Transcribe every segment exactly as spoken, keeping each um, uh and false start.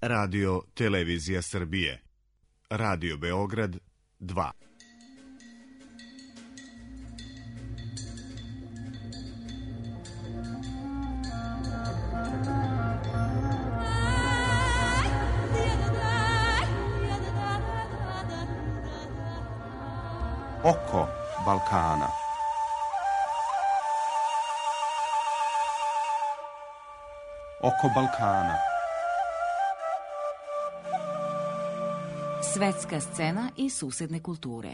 Radio Televizija Srbije. Radio Beograd dva. Oko Balkana. Oko Balkana. Svetska scena i susedne kulture.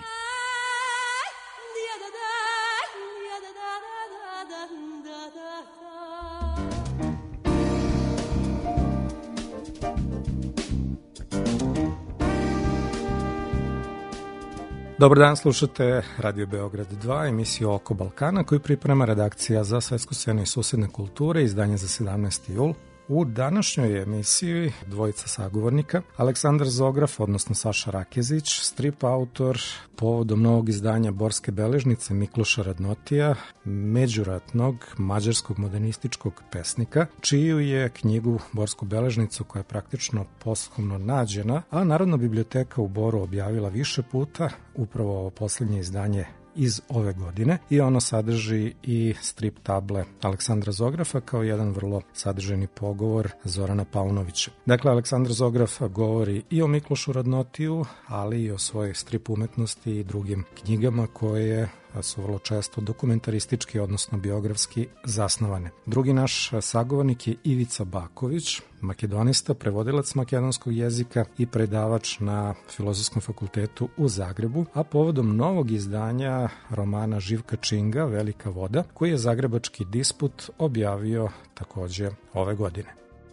Dobar dan, slušate Radio Beograd dva, emisiju Oko Balkana koju priprema redakcija za svetsku scenu i susedne kulture, izdanje za sedamnaesti jul. U današnjoj emisiji dvojica sagovornika, Aleksandar Zograf, odnosno Saša Rakezić, strip autor povodom novog izdanja Borske beležnice Mikloša Radnotija, međuratnog mađarskog modernističkog pesnika, čiju je knjigu Borsku beležnicu, koja je praktično posthumno nađena, a Narodna biblioteka u Boru objavila više puta, upravo ovo poslednje izdanje iz ove godine, i ono sadrži i strip table Aleksandra Zografa kao jedan vrlo sadržajni pogovor Zorana Paunovića. Dakle, Aleksandar Zograf govori i o Miklošu Radnotiju, ali i o svojoj strip umetnosti i drugim knjigama koje su vrlo često dokumentaristički, odnosno biografski zasnovane. Drugi naš sagovornik je Ivica Baković, makedonista, prevodilac makedonskog jezika i predavač na Filozofskom fakultetu u Zagrebu, a povodom novog izdanja romana Živka Činga Velika voda, koji je Zagrebački disput objavio takođe ove godine.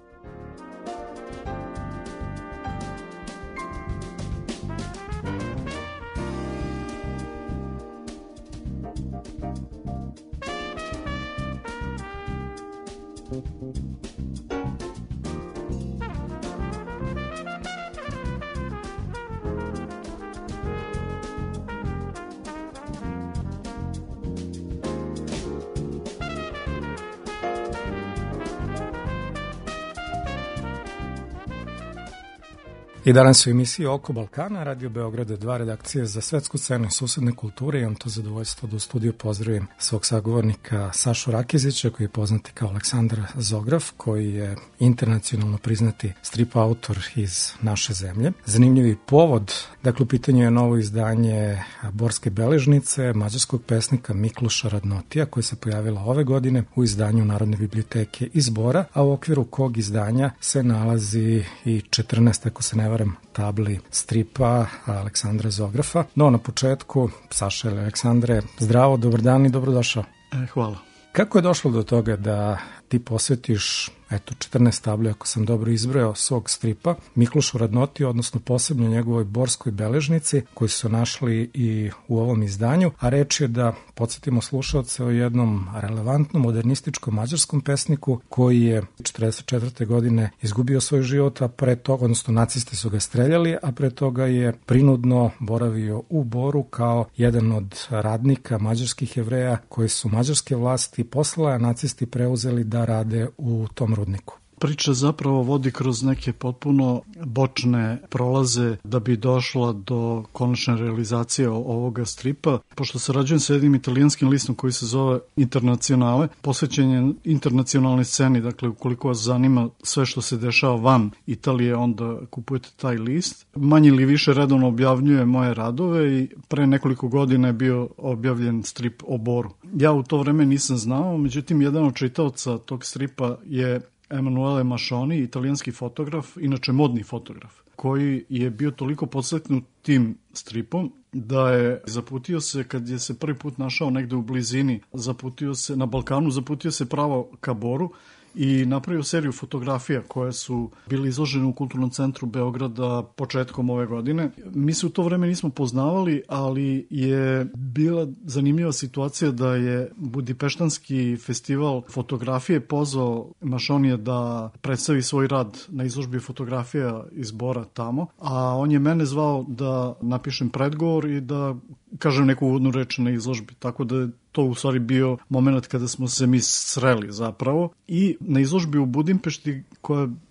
I danas u emisiji Oko Balkana, Radio Beograda dva, redakcije za svetsku scenu i susedne kulture. Imam to zadovoljstvo da u studiju pozdravim svog sagovornika Sašu Rakezića, koji je poznati kao Aleksandar Zograf, koji je internacionalno priznati strip autor iz naše zemlje. Zanimljivi povod, dakle u pitanju je novo izdanje Borske beležnice mađarskog pesnika Mikloša Radnotija, koje se pojavila ove godine u izdanju Narodne biblioteke iz Bora, a u okviru kog izdanja se nalazi i četrnaest, ako se ne tabli stripa Aleksandra Zografa. No, na početku, Saša ili Aleksandre, zdravo, dobar dan i dobrodošao. E, hvala. Kako je došlo do toga da ti posvetiš, eto, četrnaest tabli, ako sam dobro izbrojao, svog stripa Miklošu Radnotiju, odnosno posebno njegovoj Borskoj beležnici, koji su našli i u ovom izdanju, a reč je, da podsjetimo slušalce, o jednom relevantnom modernističkom mađarskom pesniku koji je četrdeset četvrte godine izgubio svoj život, a pre toga, odnosno nacisti su ga streljali, a pre toga je prinudno boravio u Boru kao jedan od radnika mađarskih Jevreja koji su mađarske vlasti poslale, a nacisti preuzeli da rade u tom rudniku. Priča zapravo vodi kroz neke potpuno bočne prolaze da bi došla do konačne realizacije ovoga stripa. Pošto sarađujem sa jednim italijanskim listom koji se zove Internacionale, posvećen je internacionalnoj sceni, dakle ukoliko vas zanima sve što se dešava van Italije, onda kupujete taj list. Manje ili više redovno objavljuje moje radove i pre nekoliko godina je bio objavljen strip o Boru. Ja u to vreme nisam znao, međutim jedan od čitaoca tog stripa je Emanuele Mascioni, italijanski fotograf, inače modni fotograf, koji je bio toliko podstaknut tim stripom da je zaputio se, kad je se prvi put našao negde u blizini, zaputio se na Balkanu, zaputio se pravo ka Boru i napravio seriju fotografija koje su bile izložene u Kulturnom centru Beograda početkom ove godine. Mi se u to vreme nismo poznavali, ali je bila zanimljiva situacija da je Budimpeštanski festival fotografije pozvao Mascionija da predstavi svoj rad na izložbi fotografija iz Bora tamo, a on je mene zvao da napišem predgovor i da kažem neku uvodnu reč na izložbi, tako da je to u stvari bio moment kada smo se mi sreli zapravo. I na izložbi u Budimpešti, koja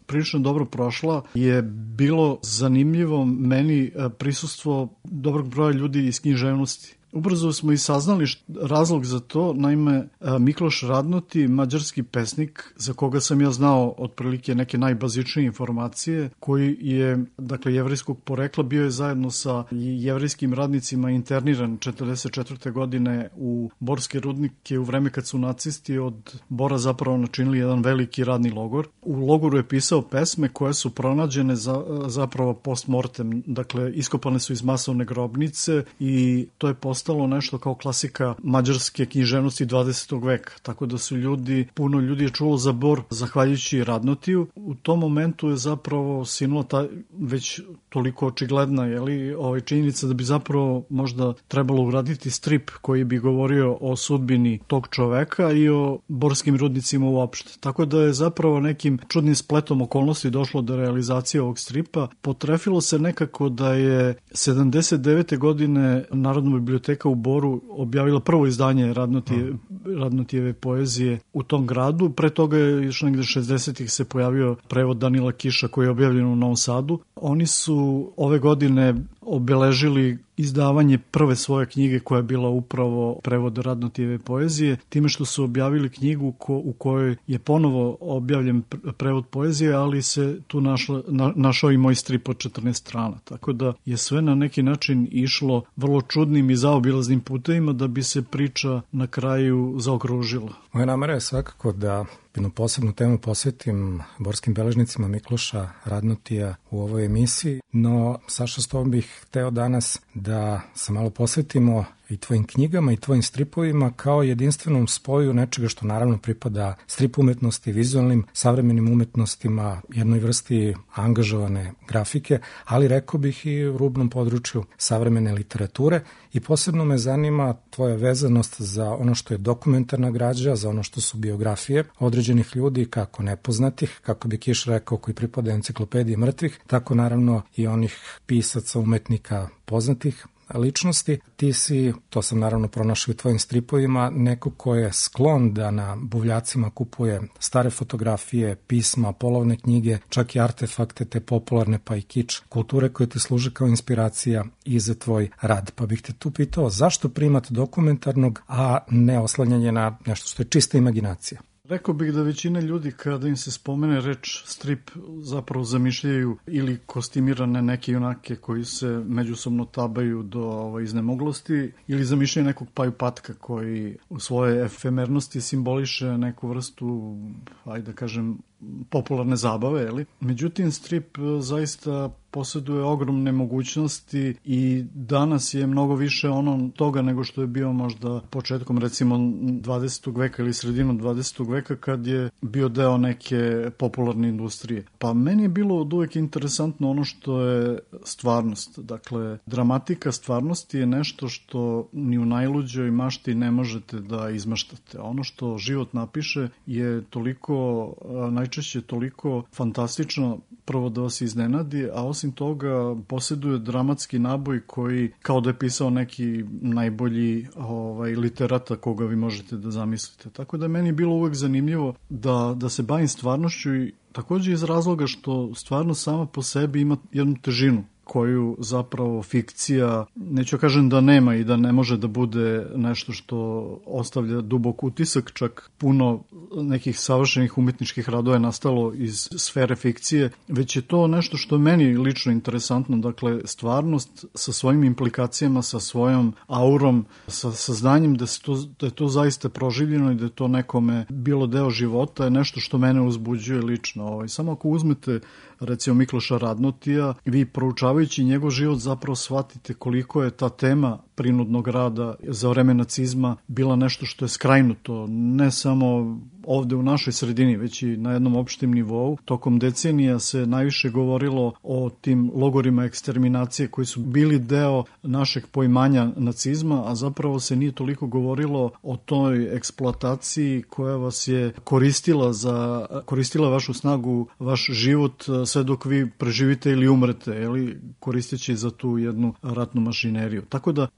prilično dobro prošla, je bilo zanimljivo meni prisustvo dobrog broja ljudi iz književnosti. Ubrzo smo i saznali razlog za to, naime Mikloš Radnoti, mađarski pesnik za koga sam ja znao otprilike neke najbazičnije informacije, koji je, dakle, jevrejskog porekla, bio je zajedno sa jevrejskim radnicima interniran četrdeset četvrte godine u borske rudnike u vreme kad su nacisti od Bora zapravo načinili jedan veliki radni logor. U logoru je pisao pesme koje su pronađene za, zapravo post mortem, dakle iskopane su iz masovne grobnice i to je postalo postalo nešto kao klasika mađarske književnosti dvadesetog veka, tako da su ljudi, puno ljudi je čulo za Bor zahvaljujući Radnotiju. U tom momentu je zapravo sinula ta već toliko očigledna, jeli, ovaj, činjenica da bi zapravo možda trebalo uraditi strip koji bi govorio o sudbini tog čoveka i o borskim rudnicima uopšte. Tako da je zapravo nekim čudnim spletom okolnosti došlo do realizacije ovog stripa. Potrefilo se nekako da je sedamdeset devete godine Narodna biblioteka u Boru objavila prvo izdanje Radnotije, Radnotijeve poezije u tom gradu. Pre toga je još negde šezdesetih se pojavio prevod Danila Kiša koji je objavljen u Novom Sadu. Oni su ove godine obeležili izdavanje prve svoje knjige koja je bila upravo prevod Radnotijeve poezije, time što su objavili knjigu ko, u kojoj je ponovo objavljen prevod poezije, ali se tu našla, na, našao i moj strip od četrnaest strana. Tako da je sve na neki način išlo vrlo čudnim i zaobilaznim putevima da bi se priča na kraju zaokružila. Moja namera je svakako da jednu posebnu temu posvetim borskim beležnicima Mikloša Radnotija u ovoj emisiji, no Saša, s tobom bih hteo danas da se malo posvetimo i tvojim knjigama i tvojim stripovima kao jedinstvenom spoju nečega što naravno pripada strip umetnosti, vizualnim, savremenim umetnostima, jednoj vrsti angažovane grafike, ali rekao bih i u rubnom području savremene literature i posebno me zanima tvoja vezanost za ono što je dokumentarna građa, za ono što su biografije određenih ljudi, kako nepoznatih, kako bi Kiš rekao, koji pripada enciklopediji mrtvih, tako naravno i onih pisaca, umetnika poznatih ličnosti. Ti si, to sam naravno pronašao u tvojim stripovima, neko ko je sklon da na buvljacima kupuje stare fotografije, pisma, polovne knjige, čak i artefakte te popularne pa i kič kulture koje ti služe kao inspiracija i za tvoj rad. Pa bih te tu pitao zašto primat dokumentarnog, a ne oslanjanje na nešto što je čista imaginacija? Rekao bih da većina ljudi kada im se spomene reč strip zapravo zamišljaju ili kostimirane neke junake koji se međusobno tabaju do ovaj, iznemoglosti ili zamišljaju nekog Paju Patka koji u svoje efemernosti simboliše neku vrstu, ajde da kažem, popularne zabave, jeli? Međutim, strip zaista posjeduje ogromne mogućnosti i danas je mnogo više ono toga nego što je bio možda početkom recimo dvadesetog veka ili sredinom dvadesetog veka kad je bio deo neke popularne industrije. Pa meni je bilo od uvek interesantno ono što je stvarnost. Dakle, dramatika stvarnosti je nešto što ni u najluđoj mašti ne možete da izmaštate. Ono što život napiše je toliko, najčešće toliko fantastično, prvo da vas iznenadi, a osim toga posjeduje dramatski naboj koji kao da je pisao neki najbolji ovaj, literata koga vi možete da zamislite. Tako da je meni bilo uvek zanimljivo da, da se bavim stvarnošću i također iz razloga što stvarnost sama po sebi ima jednu težinu koju zapravo fikcija, neću kažem da nema i da ne može da bude nešto što ostavlja dubok utisak, čak puno nekih savršenih umetničkih radova je nastalo iz sfere fikcije, već je to nešto što je meni lično interesantno, dakle stvarnost sa svojim implikacijama, sa svojom aurom, sa saznanjem da, to, da je to zaista proživljeno i da je to nekome bilo deo života, je nešto što mene uzbuđuje lično. Ovaj. Samo ako uzmete recimo Mikloša Radnotija, vi proučavajući njegov život zapravo shvatite koliko je ta tema prinudnog rada za vreme nacizma bila nešto što je skrajnuto, ne samo ovde u našoj sredini, već i na jednom opštem nivou. Tokom decenija se najviše govorilo o tim logorima eksterminacije koji su bili deo našeg poimanja nacizma, a zapravo se nije toliko govorilo o toj eksploataciji koja vas je koristila za koristila vašu snagu, vaš život sve dok vi preživite ili umrete, ili koristeći za tu jednu ratnu mašineriju. Tako da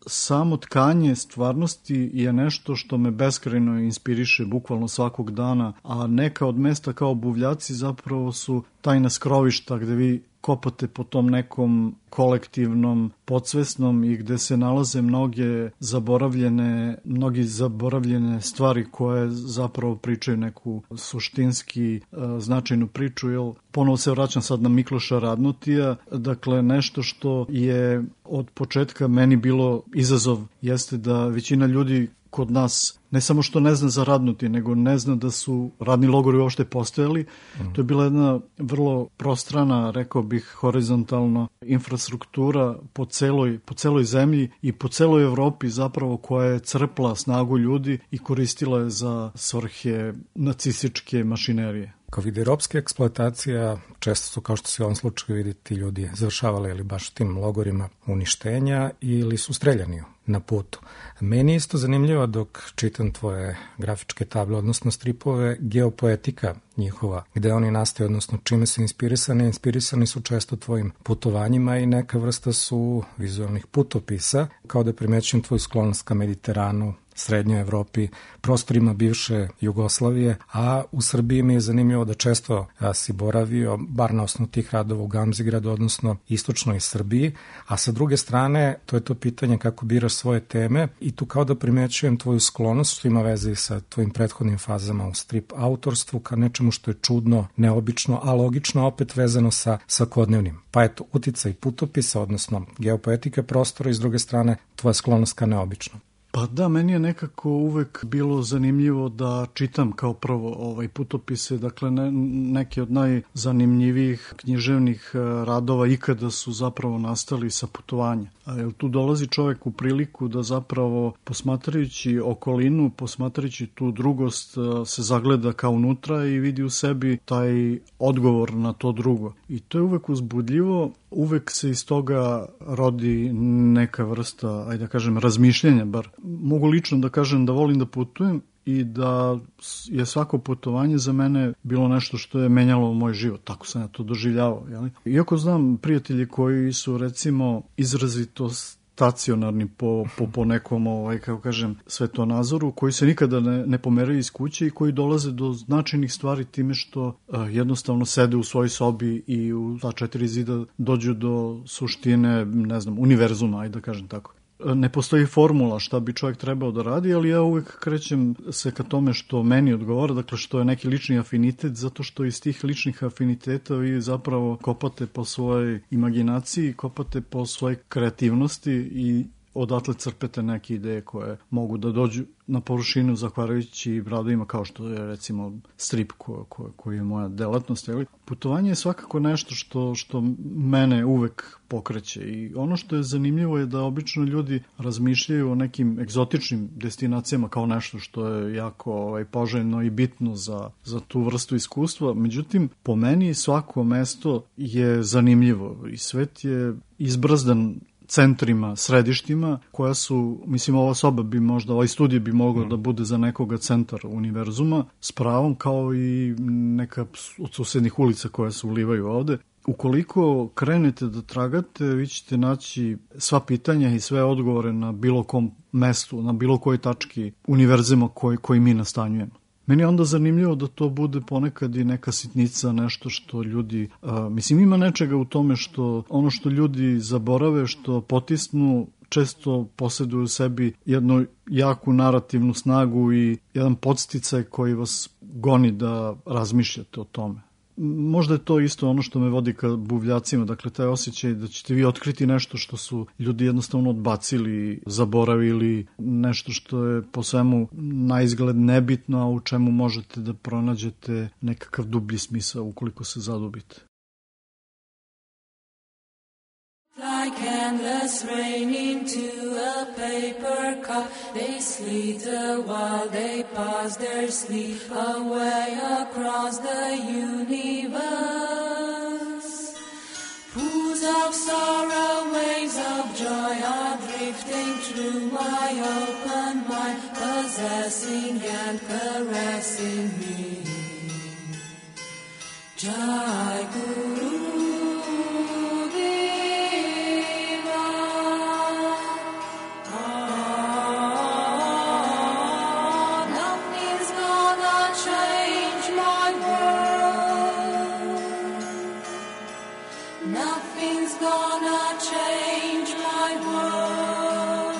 samo tkanje stvarnosti je nešto što me beskrajno inspiriše bukvalno svakog dana, a neka od mesta kao Buvljaci zapravo su tajna skrovišta gde vi kopate po tom nekom kolektivnom, podsvesnom i gde se nalaze mnoge zaboravljene, mnogi zaboravljene stvari koje zapravo pričaju neku suštinski uh, značajnu priču. Jel? Ponovo se vraćam sad na Mikloša Radnotija, dakle nešto što je od početka meni bilo izazov jeste da većina ljudi kod nas ne samo što ne zna za Radnuti, nego ne zna da su radni logori uopšte postojali. Mm. To je bila jedna vrlo prostrana, rekao bih, horizontalna infrastruktura po celoj, po celoj zemlji i po celoj Evropi zapravo koja je crpla snagu ljudi i koristila je za svrhe nacističke mašinerije. Kao vidi ropska eksploatacija, često su, kao što se u ovom slučaju vidi, ti ljudi završavali ili baš tim logorima uništenja ili su streljani na putu. Meni je isto zanimljivo dok čitam tvoje grafičke table, odnosno stripove, geopoetika njihova, gde oni nastaju, odnosno čime su inspirisani. Inspirisani su često tvojim putovanjima i neka vrsta su vizualnih putopisa, kao da primećujem tvoju sklonost ka Mediteranu, Srednjoj Evropi, prostorima bivše Jugoslavije, a u Srbiji mi je zanimljivo da često a, si boravio, bar na osnovu tih radova u Gamzigradu, odnosno istočnoj Srbiji, a sa druge strane, to je to pitanje kako biraš svoje teme i tu kao da primećujem tvoju sklonost, što ima veze i sa tvojim prethodnim fazama u strip autorstvu, ka nečemu što je čudno, neobično, a logično opet vezano sa svakodnevnim. Pa eto, uticaj putopisa, odnosno geopoetika prostora i s druge strane tvoja sklonost ka neobično. Pa da, meni je nekako uvek bilo zanimljivo da čitam kao prvo ovaj putopise, dakle ne, neke od najzanimljivijih književnih radova ikada su zapravo nastali sa putovanja. A jer tu dolazi čovek u priliku da zapravo posmatrajući okolinu, posmatrajući tu drugost, se zagleda kao unutra i vidi u sebi taj odgovor na to drugo. I to je uvek uzbudljivo, uvek se iz toga rodi neka vrsta, ajde da kažem, razmišljenja, bar mogu lično da kažem da volim da putujem i da je svako putovanje za mene bilo nešto što je menjalo moj život. Tako sam ja to doživljavao. Jeli? Iako znam prijatelji koji su recimo izrazito stacionarni po, po, po nekom, ovaj, kako kažem, svetonazoru, koji se nikada ne, ne pomeraju iz kuće i koji dolaze do značajnih stvari time što uh, jednostavno sede u svojoj sobi i u ta četiri zida dođu do suštine, ne znam, univerzuma, ajde da kažem tako. Ne postoji formula šta bi čovjek trebao da radi, ali ja uvek krećem se ka tome što meni odgovara, dakle što je neki lični afinitet, zato što iz tih ličnih afiniteta vi zapravo kopate po svojoj imaginaciji, kopate po svojoj kreativnosti i odatle crpete neke ideje koje mogu da dođu na površinu zahvaljujući radovima kao što je recimo strip ko, ko, koji je moja delatnost. Jeli? Putovanje je svakako nešto što, što mene uvek pokreće i ono što je zanimljivo je da obično ljudi razmišljaju o nekim egzotičnim destinacijama kao nešto što je jako ovaj, poželjno i bitno za, za tu vrstu iskustva. Međutim, po meni svako mesto je zanimljivo i svet je izbrzdan centrima, središtima, koja su, mislim, ova soba bi možda, ovaj studij bi mogao mm. da bude za nekoga centar univerzuma, s pravom kao i neka od susednih ulica koja se ulivaju ovde. Ukoliko krenete da tragate, vi ćete naći sva pitanja i sve odgovore na bilo kom mestu, na bilo kojoj tački univerzuma koji, koji mi nastanjujemo. Meni je onda zanimljivo da to bude ponekad i neka sitnica, nešto što ljudi, a, mislim ima nečega u tome što ono što ljudi zaborave, što potisnu, često posjeduju u sebi jednu jaku narativnu snagu i jedan podsticaj koji vas goni da razmišljate o tome. Možda je to isto ono što me vodi ka Buvljacima, dakle taj osjećaj da ćete vi otkriti nešto što su ljudi jednostavno odbacili, zaboravili, nešto što je po svemu na izgled nebitno, a u čemu možete da pronađete nekakav dublji smisao ukoliko se zadubite. Like endless rain into a paper cup, they slither while they pass their sleep away across the universe. Pools of sorrow, waves of joy are drifting through my open mind, possessing and caressing me. Jai Guru. Nothing's gonna change my world.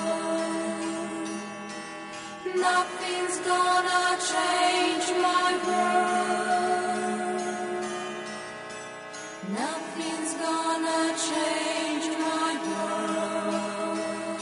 Nothing's gonna change my world. Nothing's gonna change my world.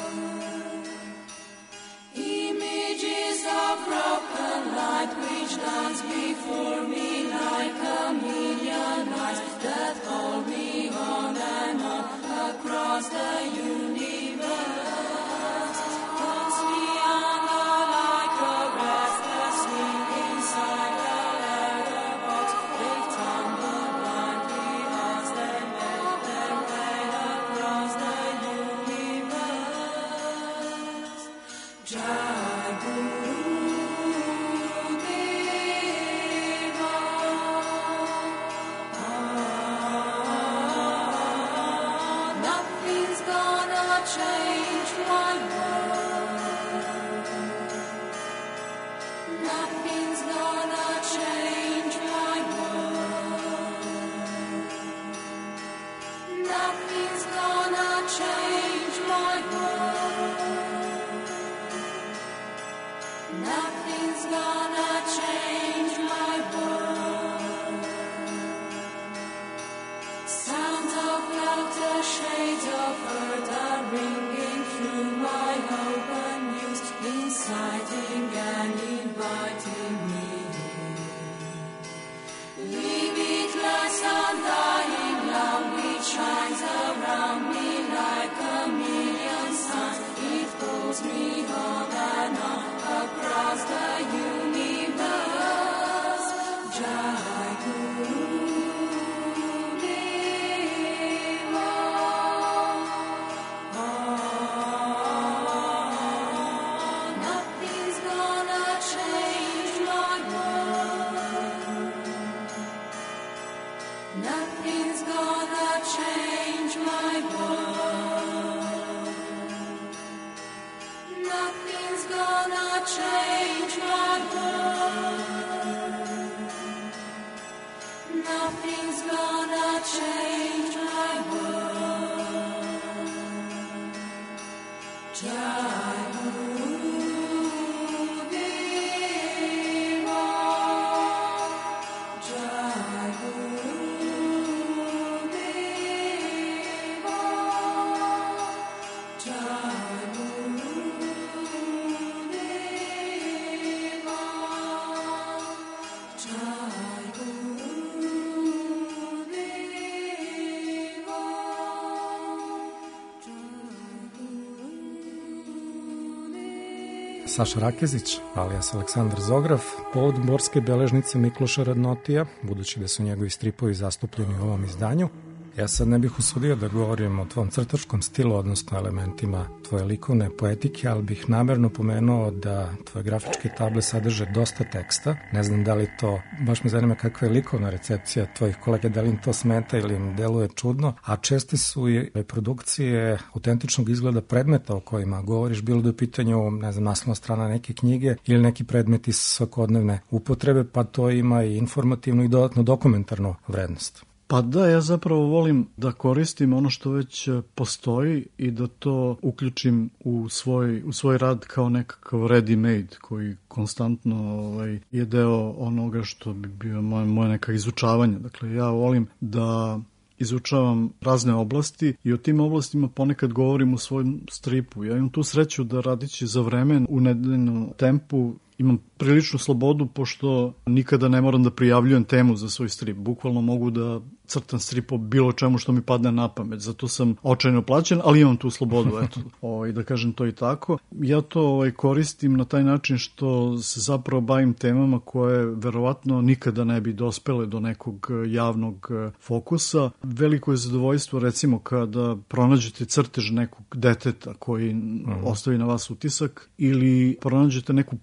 Images of broken light which dance before me like a million eyes that hold me on and on across the universe. Puts me under like a restless wing inside a letterbox. They tumble blindly as they make their way across the universe. Jai Guru Deva. Nothing's gonna change my world. Nothing's gonna change my world. Nothing's gonna change my world. Nothing's gonna change my world. Sounds of laughter, shades of earth are ringing through my open ears, inciting and inviting me. Limitless, undying love which shines around me like a million suns. It pulls me on and on across the universe. Jai Guru Deva. Nothing's gonna change my world. Nothing's gonna change my world. Nothing's gonna change my world. Nothing's gonna change my world. Jai Guru Deva. Jai Guru Deva. Jai Guru Deva. Jai Guru Deva. Saša Rakezić, alias Aleksandar Zograf, povod morske beležnice Mikloša Radnotija, budući da su njegovi stripovi zastupljeni u ovom izdanju. Ja sad ne bih usudio da govorim o tvom crtačkom stilu, odnosno elementima tvoje likovne poetike, ali bih namerno pomenuo da tvoje grafičke table sadrže dosta teksta. Ne znam da li to, baš me zanima kakva je likovna recepcija tvojih kolega, da li im to smeta ili im deluje čudno, a česte su i reprodukcije autentičnog izgleda predmeta o kojima govoriš, bilo da je u pitanju, ne znam, naslovna strana neke knjige ili neki predmeti svakodnevne upotrebe, pa to ima i informativnu i dodatno dokumentarnu vrednost. Pa da, ja zapravo volim da koristim ono što već postoji i da to uključim u svoj, u svoj rad kao nekakav ready made koji konstantno ovaj, je deo onoga što bi bio moje, moje neka izučavanje. Dakle, ja volim da izučavam razne oblasti i o tim oblastima ponekad govorim u svojom stripu. Ja imam tu sreću da radići za vreme u nedeljnom tempu imam priličnu slobodu, pošto nikada ne moram da prijavljujem temu za svoj strip. Bukvalno mogu da crtam strip o bilo čemu što mi padne na pamet. Zato sam očajno plaćen, ali imam tu slobodu, eto. O, i da kažem to i tako. Ja to ovaj, koristim na taj način što se zapravo bavim temama koje verovatno nikada ne bi dospele do nekog javnog fokusa. Veliko je zadovoljstvo, recimo, kada pronađete crtež nekog deteta koji mm. ostavi na vas utisak ili pronađete neku publikaciju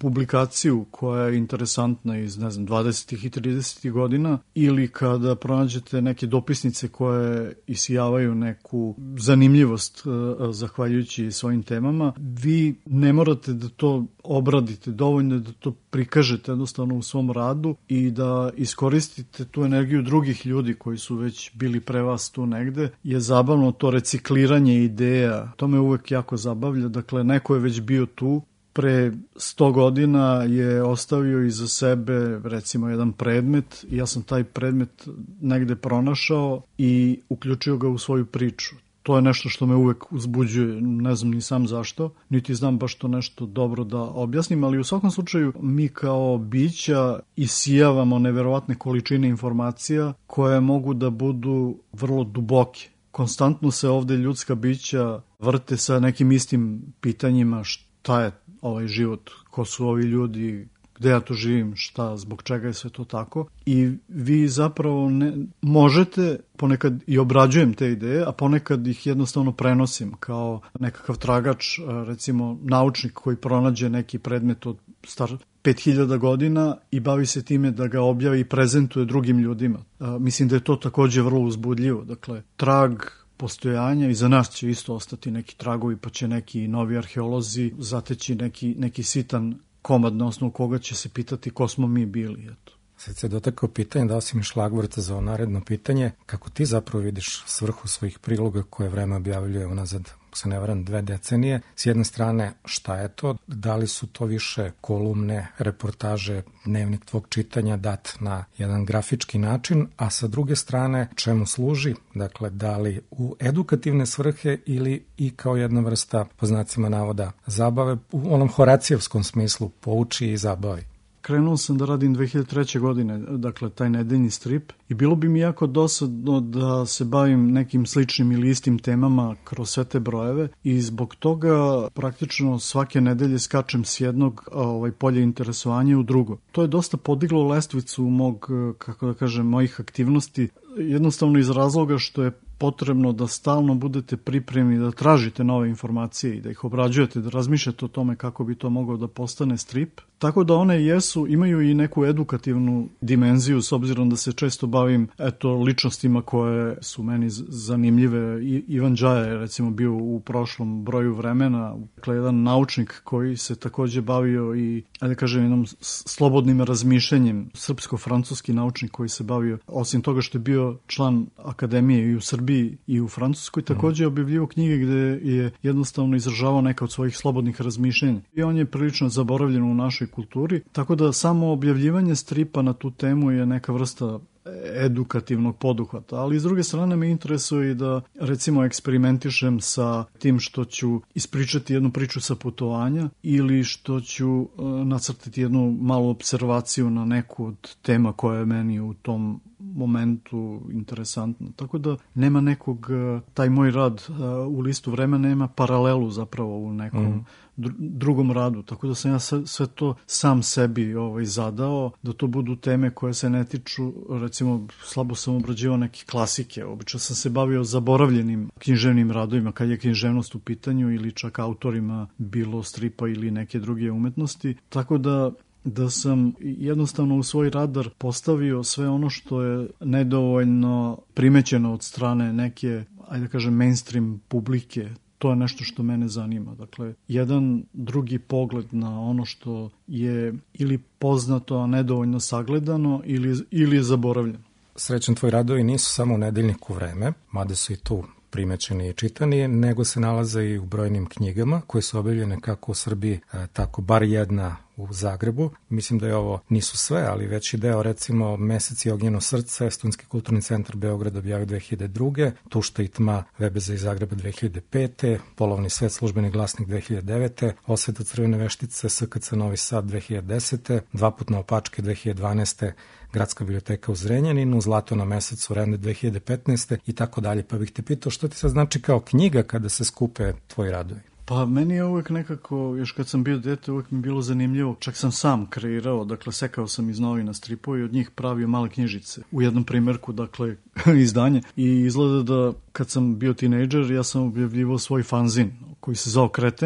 ilustraciju koja je interesantna iz, ne znam, dvadesetih i tridesetih godina, ili kada pronađete neke dopisnice koje isijavaju neku zanimljivost zahvaljujući svojim temama, vi ne morate da to obradite, dovoljno da to prikažete jednostavno u svom radu i da iskoristite tu energiju drugih ljudi koji su već bili pre vas tu negde. Je zabavno to recikliranje ideja, to me uvek jako zabavlja. Dakle, neko je već bio tu, pre sto godina je ostavio iza sebe recimo jedan predmet i ja sam taj predmet negde pronašao i uključio ga u svoju priču. To je nešto što me uvek uzbuđuje, ne znam ni sam zašto, niti znam baš to nešto dobro da objasnim, ali u svakom slučaju mi kao bića isijavamo neverovatne količine informacija koje mogu da budu vrlo duboke. Konstantno se ovde ljudska bića vrte sa nekim istim pitanjima: šta je ovaj život, ko su ovi ljudi, gde ja tu živim, šta, zbog čega je sve to tako. I vi zapravo ne, možete, ponekad i obrađujem te ideje, a ponekad ih jednostavno prenosim kao nekakav tragač, recimo naučnik koji pronađe neki predmet od star pet hiljada godina i bavi se time da ga objavi i prezentuje drugim ljudima. A, mislim da je to takođe vrlo uzbudljivo. Dakle, trag postojanja i za nas će isto ostati neki tragovi, pa će neki novi arheolozi zateći neki, neki sitan komad na osnovu koga će se pitati ko smo mi bili. Eto. Sad se dotakao pitanje, dao si mi šlagvort za ovo naredno pitanje, kako ti zapravo vidiš svrhu svojih priloga koje vreme objavljuje unazad, ako se ne varam, dve decenije. S jedne strane, šta je to? Da li su to više kolumne, reportaže, dnevnik tvog čitanja dat na jedan grafički način, a sa druge strane, čemu služi? Dakle, da li u edukativne svrhe ili i kao jedna vrsta, po znacima navoda, zabave, u onom horacijevskom smislu, pouči i zabavi? Krenuo sam da radim dve hiljade treće. godine, dakle, taj nedeljni strip, i bilo bi mi jako dosadno da se bavim nekim sličnim ili istim temama kroz sve te brojeve i zbog toga praktično svake nedelje skačem s jednog ovaj, polja interesovanja u drugo. To je dosta podiglo lestvicu mog, kako da kažem, mojih aktivnosti, jednostavno iz razloga što je potrebno da stalno budete pripremni, da tražite nove informacije i da ih obrađujete, da razmišljate o tome kako bi to moglo da postane strip. Tako da one jesu, imaju i neku edukativnu dimenziju, s obzirom da se često bavim eto, ličnostima koje su meni zanimljive. I, Ivan Đaja je recimo bio u prošlom broju vremena, dakle jedan naučnik koji se takođe bavio i, ajde kažem, jednom slobodnim razmišljanjem, srpsko-francuski naučnik koji se bavio, osim toga što je bio član akademije i u Srbiji i u Francuskoj, takođe je objavljivo knjige gde je jednostavno izražavao neka od svojih slobodnih razmišljenja. I on je prilično zaboravljen u našoj kulturi, tako da samo objavljivanje stripa na tu temu je neka vrsta edukativnog poduhvata, ali s druge strane me interesuje i da recimo eksperimentišem sa tim što ću ispričati jednu priču sa putovanja ili što ću uh, nacrtati jednu malu observaciju na neku od tema koja je meni u tom momentu interesantna. Tako da nema nekog, taj moj rad uh, u listu vremena nema paralelu zapravo u nekom mm. dr- drugom radu. Tako da sam ja sve, sve to sam sebi ovaj, zadao, da to budu teme koje se ne tiču, recimo slabo sam obrađivao neke klasike. Obično sam se bavio zaboravljenim književnim radovima kad je književnost u pitanju ili čak autorima bilo stripa ili neke druge umetnosti. Tako da da sam jednostavno u svoj radar postavio sve ono što je nedovoljno primećeno od strane neke, ajde da kažem, mainstream publike. To je nešto što mene zanima. Dakle, jedan drugi pogled na ono što je ili poznato, a nedovoljno sagledano ili, ili je zaboravljeno. Srećan, tvoji radovi nisu samo u nedeljniku Vreme, mada su i tu primećeni i čitani, nego se nalaze i u brojnim knjigama koje su objavljene kako u Srbiji, tako bar jedna u Zagrebu. Mislim da je ovo, nisu sve, ali veći deo, recimo Mesec i ognjeno srce, Estonski kulturni centar Beograd objavio dve hiljade druge. Tušta i tma Vebeza iz Zagreba dve hiljade pete. Polovni svet, Službeni glasnik dve hiljade devete. Osveta crvene veštice, S K C Novi Sad dve hiljade desete. Dva put na opačke dve hiljade dvanaeste. Gradska biblioteka u Zrenjaninu, Zlato na mesecu, Rende dve hiljade petnaeste i tako dalje. Pa bih te pitao što ti sad znači kao knjiga kada se skupe tvoji radovi? Pa meni je uvek nekako, još kad sam bio dete, uvek mi je bilo zanimljivo. Čak sam sam kreirao, dakle sekao sam iz novina stripova i od njih pravio male knjižice. U jednom primerku, dakle, izdanje. I izgleda da kad sam bio tinejdžer, ja sam objavljivao svoj fanzin koji se zvao Kreten.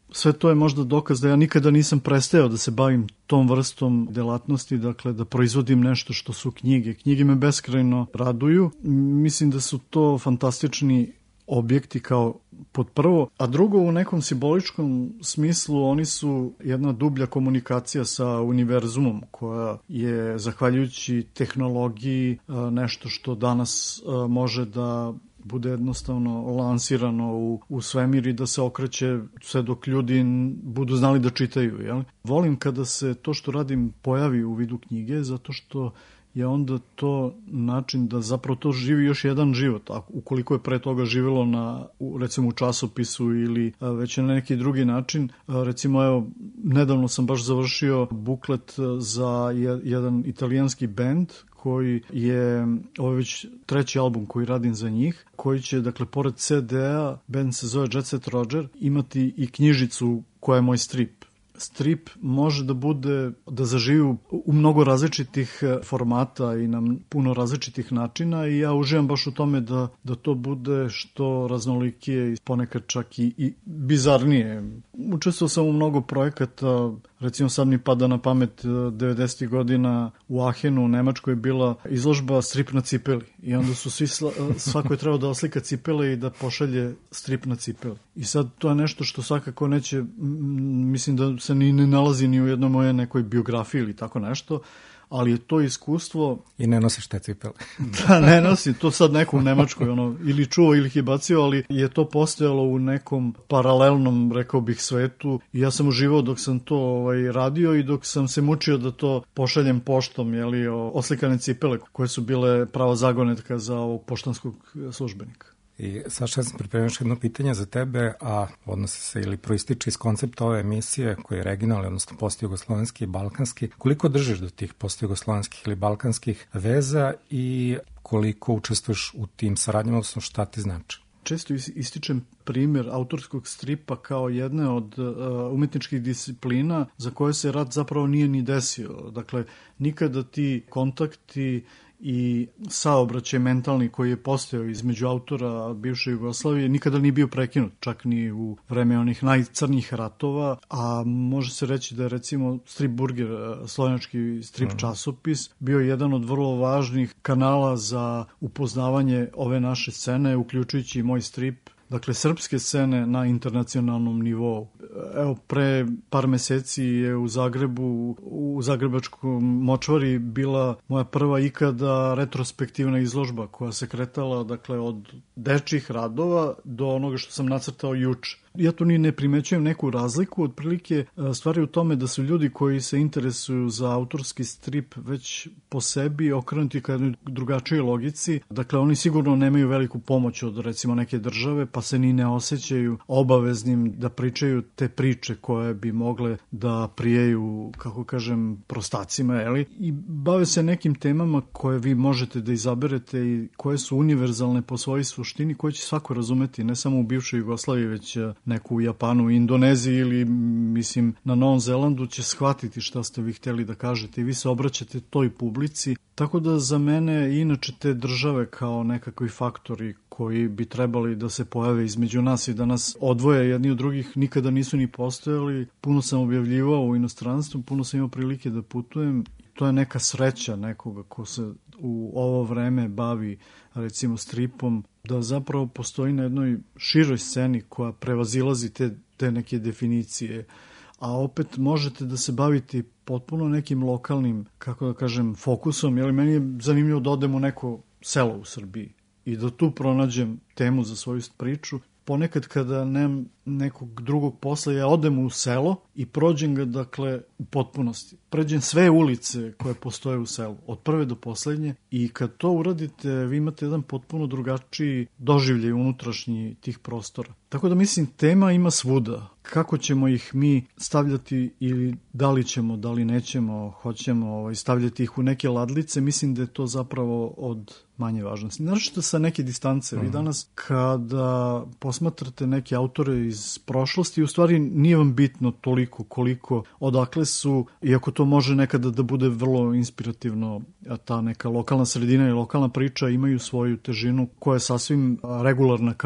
sve to je možda dokaz da ja nikada nisam prestao da se bavim tom vrstom delatnosti, dakle da proizvodim nešto što su knjige. Knjige me beskrajno raduju. Mislim da su to fantastični objekti kao pod prvo, a drugo u nekom simboličkom smislu oni su jedna dublja komunikacija sa univerzumom koja je zahvaljujući tehnologiji nešto što danas može da bude jednostavno lansirano u, u svemir i da se okreće sve dok ljudi budu znali da čitaju. Jel? Volim kada se to što radim pojavi u vidu knjige, zato što je onda to način da zapravo to živi još jedan život. A ukoliko je pre toga živelo na, recimo u časopisu ili već na neki drugi način, recimo evo, nedavno sam baš završio buklet za jedan italijanski bend koji je, ovo je već treći album koji radim za njih, koji će, dakle, pored ce de-a, band se zove Jet Set Roger, imati i knjižicu koja je moj strip. Strip može da bude, da zaživi u mnogo različitih formata i na puno različitih načina i ja uživam baš u tome da, da to bude što raznolikije i ponekad čak i, i bizarnije. Učestvovao sam u mnogo projekata, recimo sad mi pada na pamet devedesetih godina u Ahenu u Nemačkoj je bila izložba strip na cipeli i onda su svi, svako je trebao da oslika cipele i da pošalje strip na cipeli. I sad to je nešto što svakako neće, mislim da se ni ne nalazi ni u jednoj moje nekoj biografiji ili tako nešto, ali je to iskustvo... I ne nosiš te cipele. Da, ne nosim, to sad neko u Nemačkoj ono, ili čuo ili ih je bacio, ali je to postojalo u nekom paralelnom, rekao bih, svetu i ja sam uživao dok sam to ovaj, radio i dok sam se mučio da to pošaljem poštom, jeli, oslikane cipele koje su bile prava zagonetka za ovog poštanskog službenika. I Saša, ja sam pripremio još jedno pitanje za tebe, a odnosi se ili proističe iz koncepta ove emisije koji je regionalni, odnosno postjugoslovenski i balkanski. Koliko držiš do tih postjugoslovenskih ili balkanskih veza i koliko učestvuješ u tim saradnjama, odnosno šta ti znači? Često ističem primjer autorskog stripa kao jedne od uh, umetničkih disciplina za koje se rat zapravo nije ni desio. Dakle, nikada ti kontakti i saobraćaj mentalni koji je postojao između autora bivše Jugoslavije nikada nije bio prekinut, čak ni u vreme onih najcrnjih ratova, a može se reći da je recimo Strip Burger, slovenački strip časopis, bio jedan od vrlo važnih kanala za upoznavanje ove naše scene, uključujući i moj strip. Dakle, srpske scene na internacionalnom nivou. Evo, pre par meseci je u Zagrebu, u Zagrebačkom močvari bila moja prva ikada retrospektivna izložba koja se kretala, dakle, od dečjih radova do onoga što sam nacrtao juče. Ja tu ni ne primećujem neku razliku, otprilike stvari u tome da su ljudi koji se interesuju za autorski strip već po sebi okrenuti ka jednoj drugačijoj logici. Dakle, oni sigurno nemaju veliku pomoć od recimo neke države, pa se ni ne osjećaju obaveznim da pričaju te priče koje bi mogle da prijeju, kako kažem, prostacima, jeli? I bave se nekim temama koje vi možete da izaberete i koje su univerzalne po svojoj suštini, koje će svako razumeti, ne samo u bivšoj Jugoslaviji, već neku u Japanu, u Indoneziji ili, mislim, na Novom Zelandu će shvatiti šta ste vi hteli da kažete i vi se obraćate toj publici. Tako da za mene inače te države kao nekakvi faktori koji bi trebali da se pojave između nas i da nas odvoje jedni od drugih nikada nisu ni postojali. Puno sam objavljivao u inostranstvu, puno sam imao prilike da putujem. To je neka sreća nekoga ko se u ovo vreme bavi recimo stripom, da zapravo postoji na jednoj široj sceni koja prevazilazi te, te neke definicije, a opet možete da se bavite potpuno nekim lokalnim, kako da kažem, fokusom, jer meni je zanimljivo da odem u neko selo u Srbiji i da tu pronađem temu za svoju priču. Ponekad kada nemam nekog drugog posla, ja odem u selo i prođem ga, dakle, u potpunosti. Pređem sve ulice koje postoje u selu, od prve do poslednje, i kad to uradite, vi imate jedan potpuno drugačiji doživljaj unutrašnji tih prostora. Tako da mislim, tema ima svuda. Kako ćemo ih mi stavljati ili da li ćemo, da li nećemo, hoćemo ovaj, stavljati ih u neke ladlice, mislim da je to zapravo od manje važnosti. Naravno sa neke distance. Vi danas kada posmatrate neke autore iz prošlosti, u stvari nije vam bitno toliko koliko odakle su, iako to može nekada da bude vrlo inspirativno, a ta neka lokalna sredina i lokalna priča imaju svoju težinu koja je sasvim regularna kao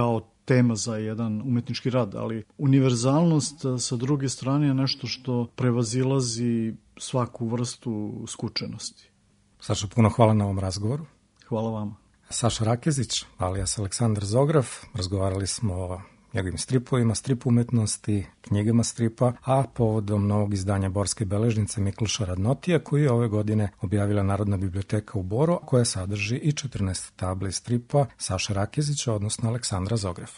tema za jedan umetnički rad, ali univerzalnost sa druge strane je nešto što prevazilazi svaku vrstu skučenosti. Saša, puno hvala na ovom razgovoru. Hvala vama. Saša Rakezić, alias Aleksandar Zograf, razgovarali smo o njegovim stripovima, strip umetnosti, knjigama stripa, a povodom novog izdanja Borske beležnice Mikloša Radnotija, koju je ove godine objavila Narodna biblioteka u Boru, koja sadrži i četrnaest tabli stripa Saše Rakezića, odnosno Aleksandra Zografa.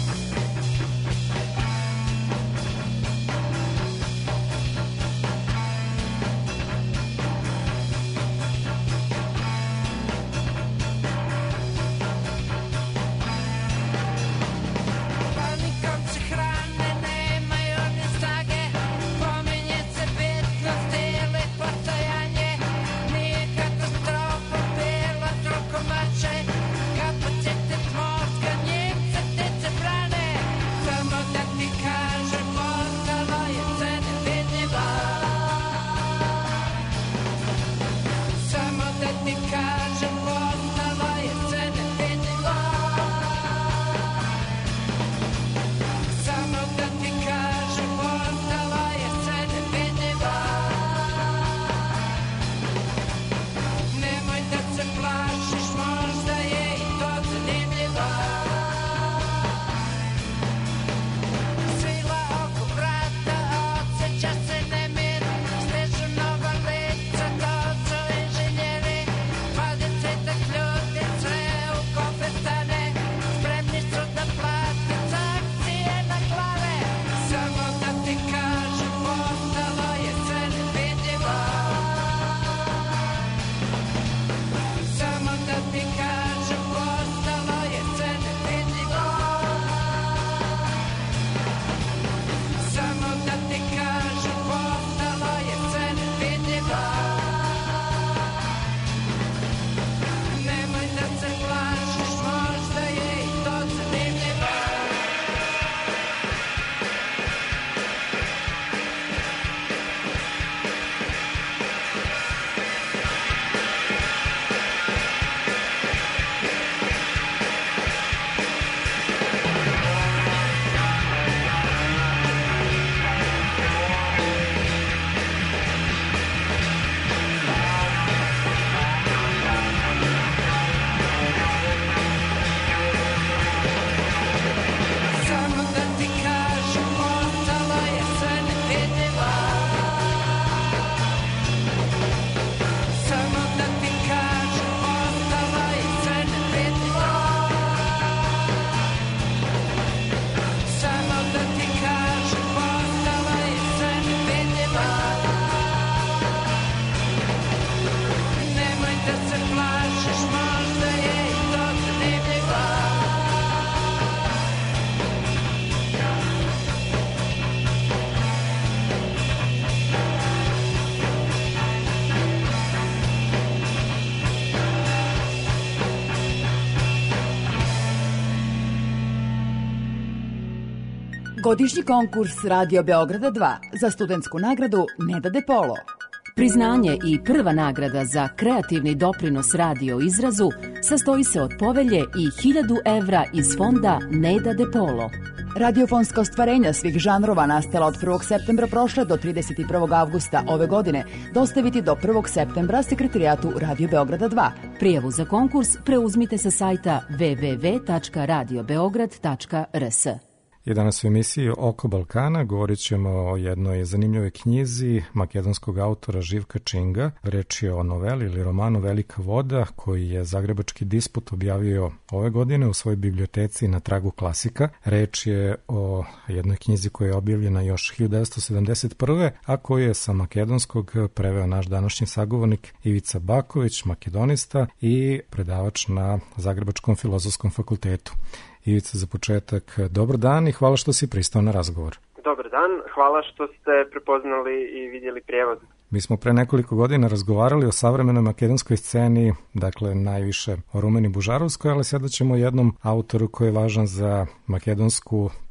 Godišnji konkurs Radio Beograda dva za studentsku nagradu Neda De Polo. Priznanje i prva nagrada za kreativni doprinos radio izrazu sastoji se od povelje i hiljadu evra iz fonda Neda De Polo. Radiofonska ostvarenja svih žanrova nastala od prvog septembra prošle do trideset prvog avgusta ove godine dostaviti do prvog septembra sekretarijatu Radio Beograda dva. Prijavu za konkurs preuzmite sa sajta w w w tačka radio beograd tačka r s. I danas u emisiji Oko Balkana govorit ćemo o jednoj zanimljivoj knjizi makedonskog autora Živka Činga. Reč je o noveli ili romanu Velika voda, koji je Zagrebački disput objavio ove godine u svojoj biblioteci Na tragu klasika. Reč je o jednoj knjizi koja je objavljena još hiljadu devetsto sedamdeset prve. a koju je sa makedonskog preveo naš današnji sagovornik Ivica Baković, makedonista i predavač na Zagrebačkom filozofskom fakultetu. Ivica, za početak, dobar dan i hvala što si pristao na razgovor. Dobar dan, hvala što ste prepoznali i vidjeli prijevod. Mi smo pre nekoliko godina razgovarali o savremenoj makedonskoj sceni, dakle najviše o Rumeni Bužarovskoj, ali sada ćemo o jednom autoru koji je važan za makedonsku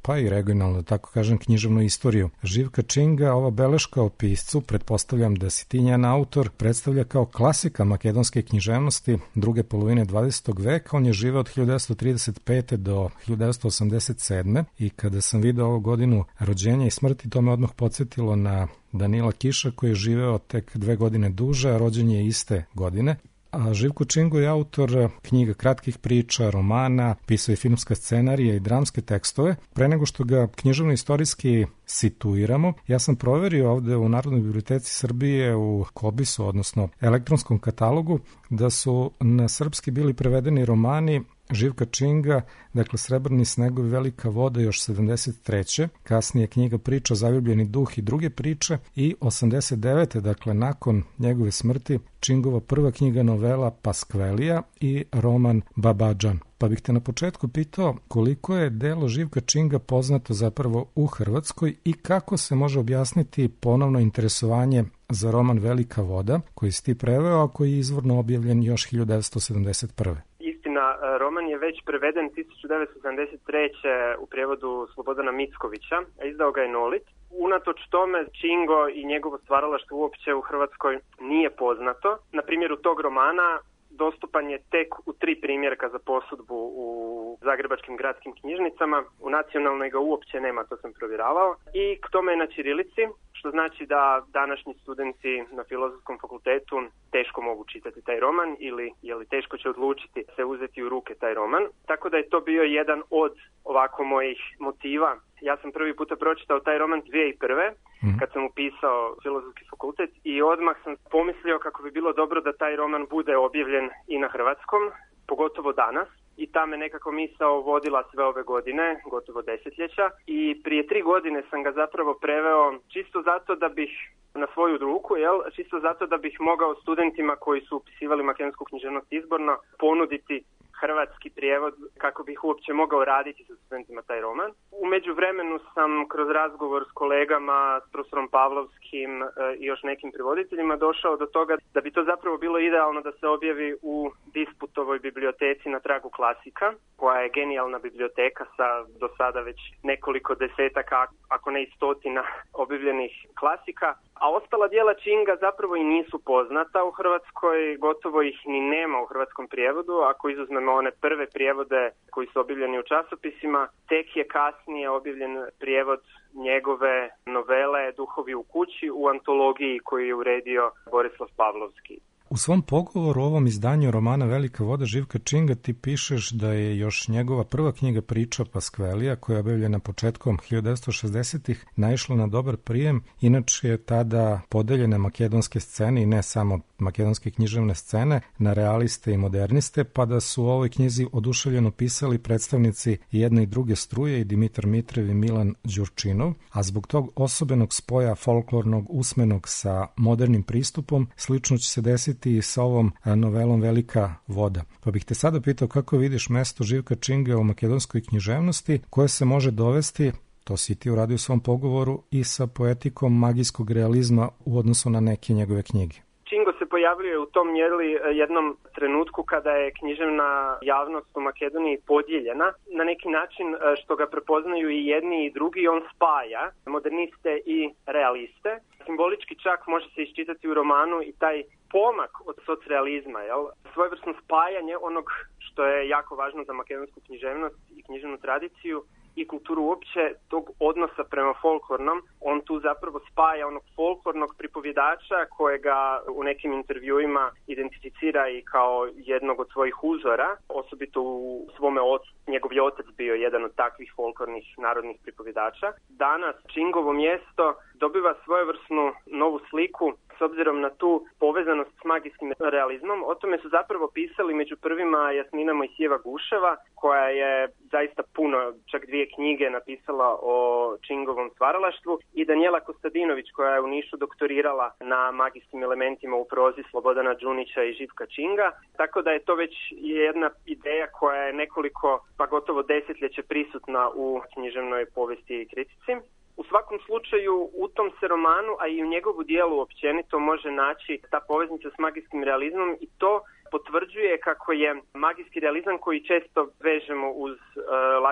pa i regionalno, da tako kažem, književnu istoriju. Živka Činga, ova beleška o piscu, pretpostavljam da si ti njen autor, predstavlja kao klasika makedonske književnosti druge polovine dvadesetog veka. On je živeo od hiljadu devetsto trideset pete do hiljadu devetsto osamdeset sedme i kada sam video ovu godinu rođenja i smrti, to me odmah podsjetilo na Danila Kiša koji je živeo tek dve godine duže, a rođen je iste godine. A Živko Čingo je autor knjiga kratkih priča, romana, pisao je filmska scenarija i dramske tekstove. Pre nego što ga književno-istorijski situiramo, ja sam proverio ovde u Narodnoj biblioteci Srbije u Kobisu, odnosno elektronskom katalogu, da su na srpski bili prevedeni romani Živka Činga, dakle Srebrni snegovi, Velika voda još sedamdeset treće kasnije knjiga priča Zaljubljeni duh i druge priče i osamdeset devete dakle nakon njegove smrti, Čingova prva knjiga novela Paskvelija i roman Babadžan. Pa bih te na početku pitao koliko je delo Živka Činga poznato zapravo u Hrvatskoj i kako se može objasniti ponovno interesovanje za roman Velika voda koji si ti preveo, a koji je izvorno objavljen još hiljadu devetsto sedamdeset prve. Istina, roman je već preveden hiljadu devetsto sedamdeset treće u prijevodu Slobodana Mickovića, a izdao ga je Nolit. Unatoč tome, Čingo i njegovo stvaralaštvo uopće u Hrvatskoj nije poznato. Na primjeru tog romana dostupan je tek u tri primjerka za posudbu u zagrebačkim gradskim knjižnicama. U nacionalnoj ga uopće nema, to sam provjeravao. I k tome je na ćirilici, što znači da današnji studenti na Filozofskom fakultetu teško mogu čitati taj roman ili je li teško će odlučiti se uzeti u ruke taj roman. Tako da je to bio jedan od ovako mojih motiva. Ja sam prvi puta pročitao taj roman dvije hiljade prve. Mm. kad sam upisao Filozofski fakultet i odmah sam pomislio kako bi bilo dobro da taj roman bude objavljen i na hrvatskom, pogotovo danas. I ta me nekako misao vodila sve ove godine, gotovo desetljeća. I prije tri godine sam ga zapravo preveo čisto zato da bih na svoju ruku, jel? Čisto zato da bih mogao studentima koji su upisivali makedonsku književnost izborno ponuditi hrvatski prijevod kako bih uopće mogao raditi sa studentima taj roman. U međuvremenu sam kroz razgovor s kolegama, s profesorom Pavlovskim e, i još nekim prevoditeljima došao do toga da bi to zapravo bilo idealno da se objavi u Disputovoj biblioteci na tragu klasika, koja je genijalna biblioteka sa do sada već nekoliko desetaka, ako ne i stotina objavljenih klasika. A ostala djela Činga zapravo i nisu poznata u Hrvatskoj, gotovo ih ni nema u hrvatskom prijevodu. Ako izuzmemo one prve prijevode koji su objavljeni u časopisima, tek je kasnije objavljen prijevod njegove novele Duhovi u kući u antologiji koju je uredio Borislav Pavlovski. U svom pogovoru o ovom izdanju romana Velika voda Živka Činga ti pišeš da je još njegova prva knjiga priča Paskvelija, koja je objavljena početkom hiljadu devetsto šezdesetih, naišla na dobar prijem. Inače je tada podeljene makedonske scene i ne samo makedonske književne scene na realiste i moderniste, pa da su u ovoj knjizi oduševljeno pisali predstavnici jedne i druge struje, i Dimitar Mitrev i Milan Đurčinov, a zbog tog osobenog spoja folklornog usmenog sa modernim pristupom slično će se desiti i sa ovom novelom Velika voda. Pa bih te sada pitao kako vidiš mesto Živka Činga u makedonskoj književnosti, koje se može dovesti, to si ti uradio u svom pogovoru, i sa poetikom magijskog realizma u odnosu na neke njegove knjige. Čingo se pojavljuje u tom mjeri jednom trenutku kada je književna javnost u Makedoniji podijeljena. Na neki način što ga prepoznaju i jedni i drugi, on spaja moderniste i realiste. Simbolički čak može se iščitati u romanu i taj pomak od socrealizma, jel? Svojevrsno spajanje onog što je jako važno za makedonsku književnost i književnu tradiciju i kulturu uopće, tog odnosa prema folklornom. On tu zapravo spaja onog folklornog pripovjedača kojega u nekim intervjuima identificira i kao jednog od svojih uzora, osobito u svome ocu. Njegov je otac bio jedan od takvih folklornih narodnih pripovjedača. Danas Čingovo mjesto dobiva svojevrsnu novu sliku s obzirom na tu povezanost s magijskim realizmom. O tome su zapravo pisali među prvima Jasmina Mojsijeva Guševa, koja je zaista puno, čak dvije knjige napisala o Čingovom stvaralaštvu, i Danijela Kostadinović, koja je u Nišu doktorirala na magijskim elementima u prozi Slobodana Đunića i Živka Činga. Tako da je to već jedna ideja koja je nekoliko, pa gotovo desetljeće prisutna u književnoj povijesti i kritici. U svakom slučaju u tom se romanu, a i u njegovu dijelu općenito, može naći ta poveznica s magijskim realizmom, i to potvrđuje kako je magijski realizam, koji često vežemo uz uh,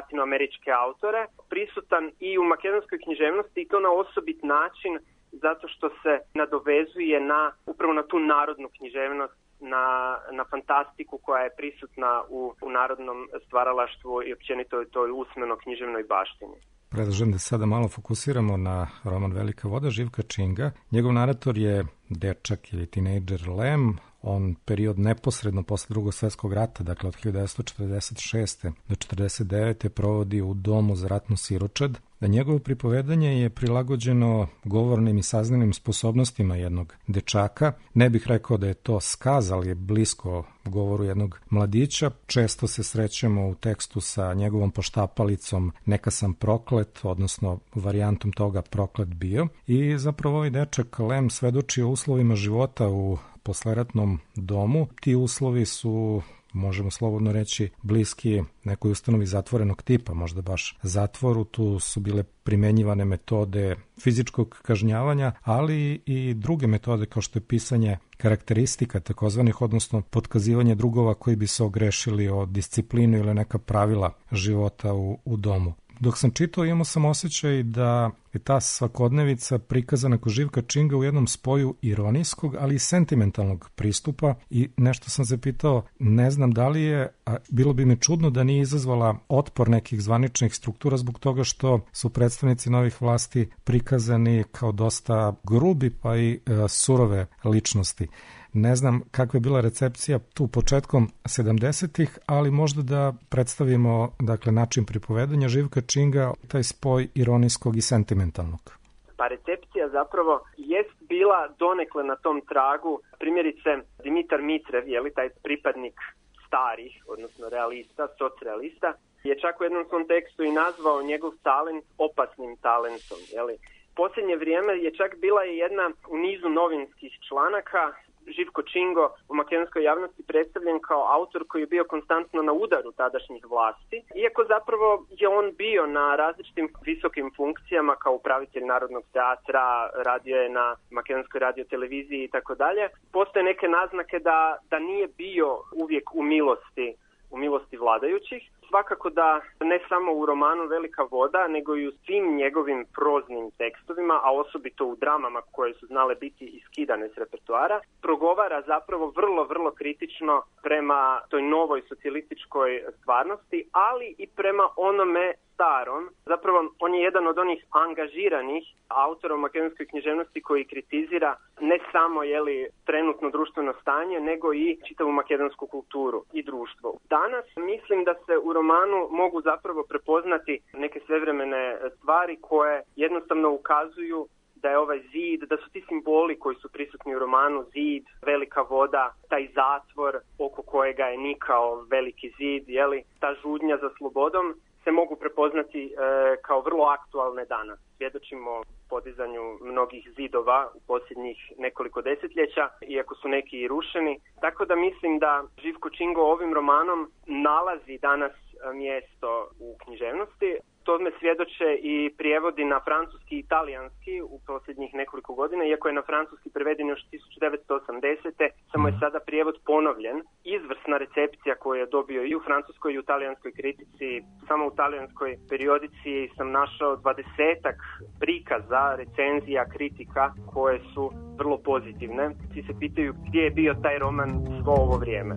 latinoameričke autore, prisutan i u makedonskoj književnosti i to na osobit način zato što se nadovezuje na upravo na tu narodnu književnost, na, na fantastiku koja je prisutna u, u narodnom stvaralaštvu i općenito toj usmeno-književnoj baštini. Predlažem da sada malo fokusiramo na roman Velika voda Živka Činga. Njegov narator je dečak ili tinejdžer Lem. On period neposredno posle Drugog svjetskog rata, dakle od hiljadu devetsto četrdeset šeste do četrdeset devete provodi u domu za ratnu siročad. Da njegovo pripovedanje je prilagođeno govornim i saznanim sposobnostima jednog dečaka. Ne bih rekao da je to skaz, ali je blisko govoru jednog mladića. Često se srećemo u tekstu sa njegovom poštapalicom neka sam proklet, odnosno varijantom toga proklet bio. I zapravo ovaj dečak Lem svedoči o uslovima života u posleratnom domu. Ti uslovi su, možemo slobodno reći, bliski nekoj ustanovi zatvorenog tipa, možda baš zatvoru. Tu su bile primenjivane metode fizičkog kažnjavanja, ali i druge metode kao što je pisanje karakteristika takozvanih, odnosno potkazivanje drugova koji bi se ogrešili o disciplinu ili neka pravila života u, u domu. Dok sam čitao, imao sam osjećaj da je ta svakodnevica prikazana kod Živka Činga u jednom spoju ironijskog, ali i sentimentalnog pristupa i nešto sam se pitao, ne znam da li je, a bilo bi mi čudno da nije izazvala otpor nekih zvaničnih struktura zbog toga što su predstavnici novih vlasti prikazani kao dosta grubi pa i e, surove ličnosti. Ne znam kakva je bila recepcija tu početkom sedamdesetih, ali možda da predstavimo dakle, način pripovedanja Živka Činga, taj spoj ironijskog i sentimentalnog. Pa recepcija zapravo jest bila donekle na tom tragu. Primjerice, Dimitar Mitrev, je li taj pripadnik starih, odnosno realista, socrealista, je čak u jednom svom tekstu i nazvao njegov talent opasnim talentom. Je li? Posljednje vrijeme je čak bila i jedna u nizu novinskih članaka. Živko Čingo u makedonskoj javnosti predstavljen kao autor koji je bio konstantno na udaru tadašnjih vlasti, iako zapravo je on bio na različitim visokim funkcijama kao upravitelj Narodnog teatra, radio je na makedonskoj radioteleviziji i tako dalje. Postoje neke naznake da, da nije bio uvijek u milosti u milosti vladajućih. Svakako da ne samo u romanu Velika voda, nego i u svim njegovim proznim tekstovima, a osobito u dramama koje su znale biti iskidane s repertoara, progovara zapravo vrlo, vrlo kritično prema toj novoj socijalističkoj stvarnosti, ali i prema onome starom. Zapravo on je jedan od onih angažiranih autora u makedonskoj književnosti koji kritizira ne samo jeli, trenutno društveno stanje, nego i čitavu makedonsku kulturu i društvo. Danas mislim da se u romanu mogu zapravo prepoznati neke svevremene stvari koje jednostavno ukazuju da je ovaj zid, da su ti simboli koji su prisutni u romanu, zid, velika voda, taj zatvor oko kojega je nikao veliki zid, jeli, ta žudnja za slobodom, se mogu prepoznati e, kao vrlo aktualne danas. Svjedočimo podizanju mnogih zidova u posljednjih nekoliko desetljeća, iako su neki i rušeni. Tako da mislim da Živko Čingo ovim romanom nalazi danas mjesto u književnosti. To me svjedoče i prijevodi na francuski i italijanski u posljednjih nekoliko godina, iako je na francuski preveden još tisuću devetsto osamdesete. Samo je sada prijevod ponovljen. Izvrsna recepcija koju je dobio i u francuskoj i u talijanskoj kritici. Samo u talijanskoj periodici sam našao dvadesetak prikaza, recenzija, kritika koje su vrlo pozitivne. Svi se pitaju gdje je bio taj roman svo ovo vrijeme.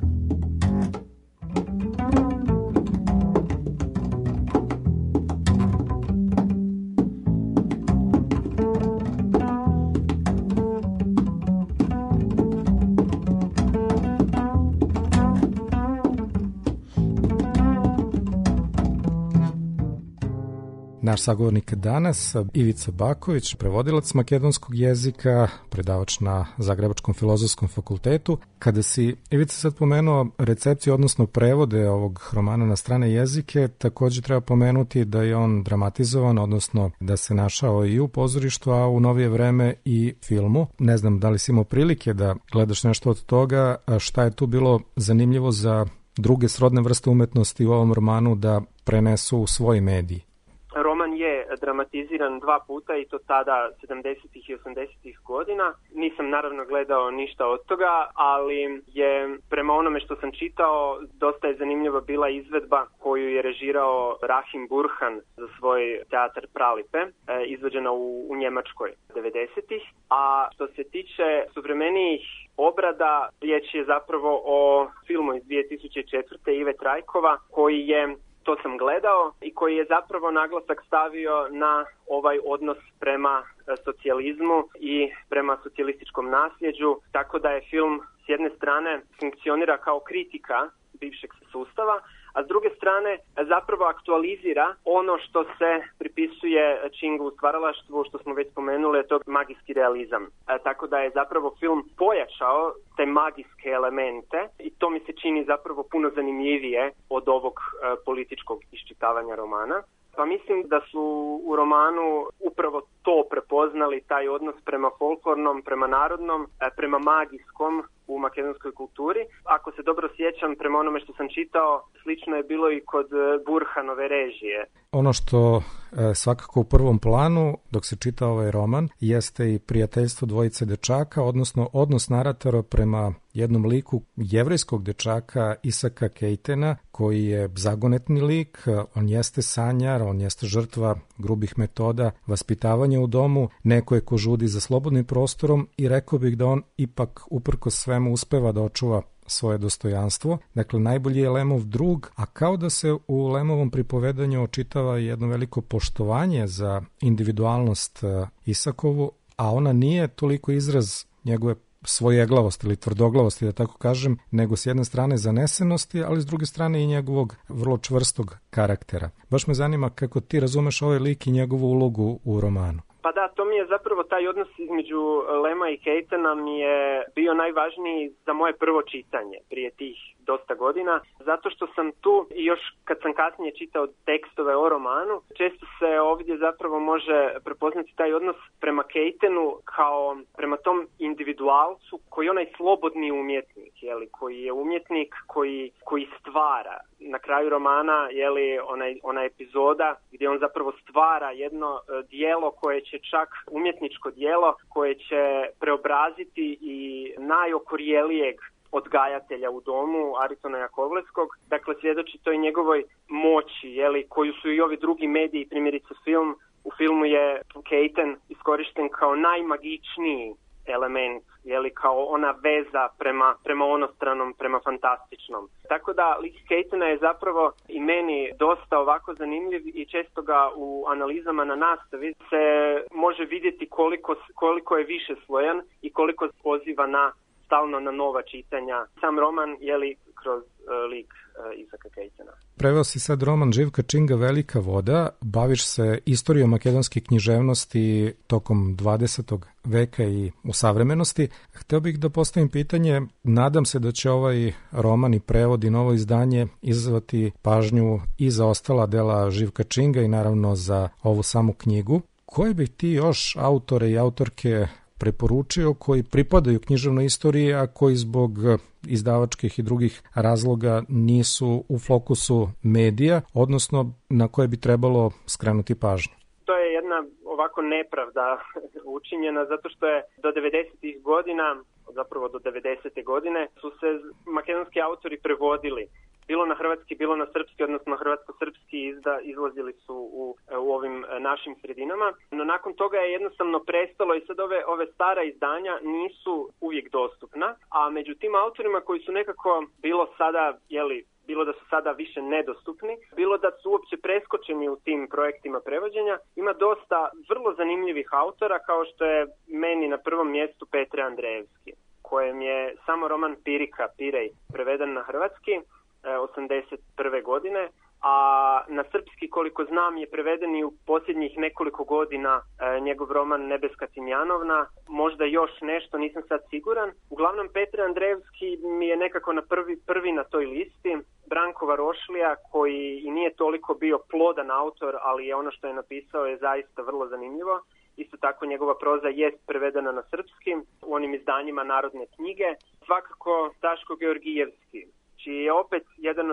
Naš sagovornik danas, Ivica Baković, prevodilac makedonskog jezika, predavač na Zagrebačkom filozofskom fakultetu. Kada si, Ivica, sad pomenuo recepciju, odnosno prevode ovog romana na strane jezike, također treba pomenuti da je on dramatizovan, odnosno da se našao i u pozorištu, a u novije vreme i filmu. Ne znam da li si imao prilike da gledaš nešto od toga, a šta je tu bilo zanimljivo za druge srodne vrste umetnosti u ovom romanu da prenesu u svoji mediji? Roman je dramatiziran dva puta i to tada sedamdesetih i osamdesetih godina. Nisam naravno gledao ništa od toga, ali je prema onome što sam čitao dosta je zanimljiva bila izvedba koju je režirao Rahim Burhan za svoj teatar Pralipe, izvođena u, u Njemačkoj devedesetih. A što se tiče suvremenijih obrada, riječ je zapravo o filmu iz dvije tisuće četvrte. Ive Trajkova, koji je, to sam gledao, i koji je zapravo naglasak stavio na ovaj odnos prema socijalizmu i prema socijalističkom nasljeđu, tako da je film s jedne strane funkcionira kao kritika bivšeg sustava, a s druge strane zapravo aktualizira ono što se pripisuje Chingu u stvaralaštvu, što smo već spomenuli, je to magijski realizam. E, tako da je zapravo film pojačao te magijske elemente i to mi se čini zapravo puno zanimljivije od ovog e, političkog iščitavanja romana. Pa mislim da su u romanu upravo to prepoznali, taj odnos prema folklornom, prema narodnom, prema magijskom u makedonskoj kulturi. Ako se dobro sjećam, prema onome što sam čitao, slično je bilo i kod Burhanove režije. Ono što e, svakako u prvom planu, dok se čita ovaj roman, jeste i prijateljstvo dvojice dečaka, odnosno odnos naratora prema jednom liku jevrejskog dečaka Isaka Kejtena, koji je zagonetni lik, on jeste sanjar, on jeste žrtva grubih metoda vaspitavanja u domu, neko je ko žudi za slobodnim prostorom i rekao bih da on ipak uprkos svemu uspeva da očuva svoje dostojanstvo. Dakle, najbolji je Lemov drug, a kao da se u Lemovom pripovedanju očitava jedno veliko poštovanje za individualnost Isakovu, a ona nije toliko izraz njegove svojeglavosti ili tvrdoglavosti, da tako kažem, nego s jedne strane zanesenosti, ali s druge strane i njegovog vrlo čvrstog karaktera. Baš me zanima kako ti razumeš ovaj lik i njegovu ulogu u romanu. Pa da, to mi je zapravo taj odnos između Lema i Kejtena mi je bio najvažniji za moje prvo čitanje prije tih dosta godina, zato što sam tu i još kad sam kasnije čitao tekstove o romanu, često se ovdje zapravo može prepoznati taj odnos prema Kejtenu kao prema tom individualcu koji je onaj slobodni umjetnik, jeli, koji je umjetnik koji, koji stvara. Na kraju romana je li onaj, ona epizoda gdje on zapravo stvara jedno dijelo koje će čak umjetničko dijelo koje će preobraziti i najokorjelijeg odgajatelja u domu, Aritona Jakovleskog. Dakle, svjedoči toj njegovoj moći, jeli, koju su i ovi drugi mediji, primjerice film. U filmu je Kejten iskorišten kao najmagičniji element, jeli, kao ona veza prema, prema onostranom, prema fantastičnom. Tako da lik Kejtena je zapravo i meni dosta ovako zanimljiv i često ga u analizama na nastavi se može vidjeti koliko, koliko je više slojan i koliko poziva na stalno na nova čitanja. Sam roman je li kroz uh, lik uh, Isaka Kejtena. Preveo si sad roman Živka Činga Velika voda, baviš se istorijom makedonske književnosti tokom dvadesetog veka i u savremenosti. Hteo bih da postavim pitanje, nadam se da će ovaj roman i prevod i novo izdanje izazvati pažnju i za ostala dela Živka Činga i naravno za ovu samu knjigu. Koje bih ti još autore i autorke preporučio koji pripadaju književnoj istoriji, a koji zbog izdavačkih i drugih razloga nisu u fokusu medija, odnosno na koje bi trebalo skrenuti pažnju? To je jedna ovako nepravda učinjena zato što je do devedesetih godina, zapravo do devedesete godine, su se makedonski autori prevodili. Bilo na hrvatski, bilo na srpski, odnosno hrvatsko-srpski izda, izlazili su u, u ovim našim sredinama. No nakon toga je jednostavno prestalo i sad ove, ove stara izdanja nisu uvijek dostupna, a među tim autorima koji su nekako bilo sada, jeli, bilo da su sada više nedostupni, bilo da su uopće preskočeni u tim projektima prevođenja, ima dosta vrlo zanimljivih autora kao što je meni na prvom mjestu Petre Andrejevski, kojem je samo roman Pirika, Pirej, preveden na hrvatski osamdeset prve godine, a na srpski, koliko znam, je preveden i u posljednjih nekoliko godina e, njegov roman Nebeska Timjanovna, možda još nešto, nisam sad siguran. Uglavnom, Petre Andrejevski mi je nekako na prvi, prvi na toj listi. Branko Varošlija, koji i nije toliko bio plodan autor, ali je ono što je napisao je zaista vrlo zanimljivo. Isto tako njegova proza jest prevedena na srpski u onim izdanjima Narodne knjige. Svakako Staško Georgijevski, čiji je opet jedan od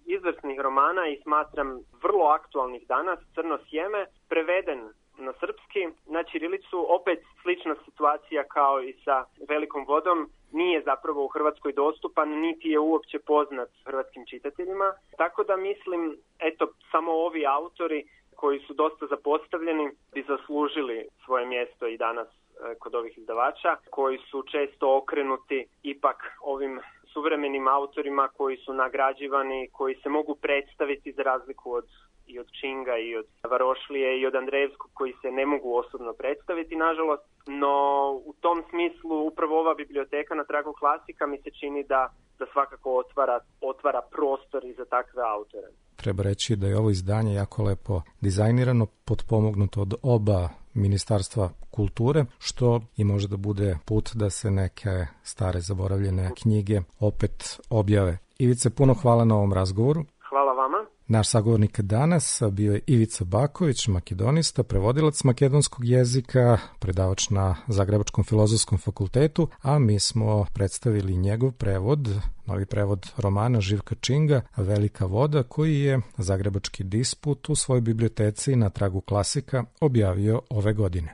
izvrsnih romana i smatram vrlo aktualnih danas, Crno sjeme, preveden na srpski, na ćirilicu, opet slična situacija kao i sa Velikom vodom, nije zapravo u Hrvatskoj dostupan, niti je uopće poznat hrvatskim čitateljima. Tako da mislim, eto, samo ovi autori koji su dosta zapostavljeni bi zaslužili svoje mjesto i danas kod ovih izdavača, koji su često okrenuti ipak ovim suvremenim autorima koji su nagrađivani, koji se mogu predstaviti za razliku od i od Činga i od Varošlije i od Andrejevskog koji se ne mogu osobno predstaviti, nažalost. No u tom smislu upravo ova biblioteka na tragu klasika mi se čini da, da svakako otvara, otvara prostor i za takve autore. Treba reći da je ovo izdanje jako lepo dizajnirano, potpomognuto od oba Ministarstva kulture, što i može da bude put da se neke stare zaboravljene knjige opet objave. Ivice, puno hvala na ovom razgovoru. Hvala vama. Naš sagovornik danas bio je Ivica Baković, makedonista, prevodilac makedonskog jezika, predavač na Zagrebačkom filozofskom fakultetu, a mi smo predstavili njegov prevod, novi prevod romana Živka Činga, Velika voda, koji je Zagrebački disput u svojoj biblioteci na tragu klasika objavio ove godine.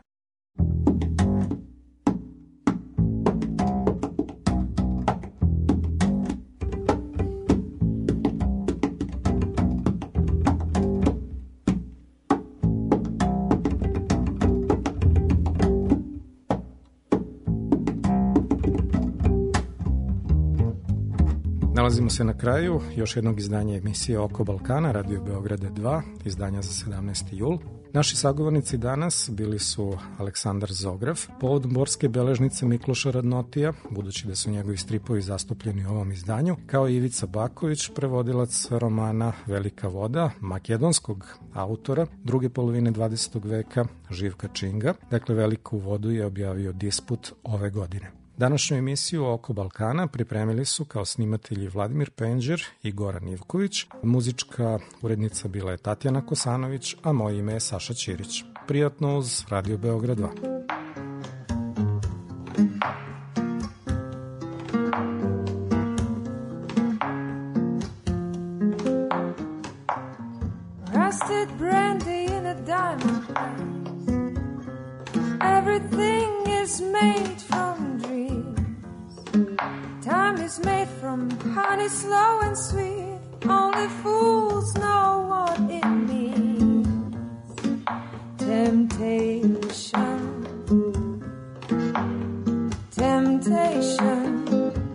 Nalazimo se na kraju još jednog izdanja emisije Oko Balkana, Radio Beograda dva, izdanja za sedamnaesti jul. Naši sagovornici danas bili su Aleksandar Zograf, povodom borske beležnice Mikloša Radnotija, budući da su njegovi stripovi zastupljeni u ovom izdanju, kao i Ivica Baković, prevodilac romana Velika voda, makedonskog autora druge polovine dvadesetog veka Živka Činga. Dakle, Veliku vodu je objavio Disput ove godine. Današnju emisiju Oko Balkana pripremili su kao snimatelji Vladimir Penđer i Goran Ivković. Muzička urednica bila je Tatjana Kosanović, a moje ime je Saša Ćirić. Prijatno uz Radio Beograd dva. Rusted brandy in a diamond glass. Everything is made from dreams. Time is made from honey, slow and sweet. Only fools know what it means. Temptation, temptation,